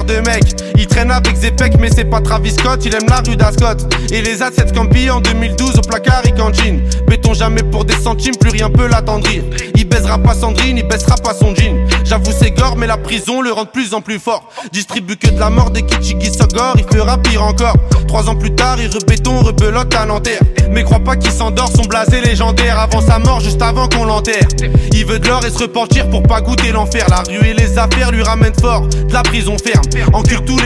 de mec. Il traîne avec Zepek mais c'est pas Travis Scott. Il aime la rue d'Ascot. Et les assets Campi en 2012 au placard et cantine. Béton jamais pour des centimes, plus rien peut l'attendrir. Il baisera pas Sandrine, il baissera pas son jean. J'avoue c'est gore mais la prison le rend de plus en plus fort. Distribue que de la mort des Kichigi Sogor. Il fera pire encore. 3 ans plus tard il rebéton, rebelote à Nanterre. Mais crois pas qu'il s'endort, son blasé légendaire. Avant sa mort, juste avant qu'on l'enterre. Il veut de l'or et se repentir pour pas goûter l'enfer. La rue et les affaires lui ramènent fort, de la prison ferme. Encure tous les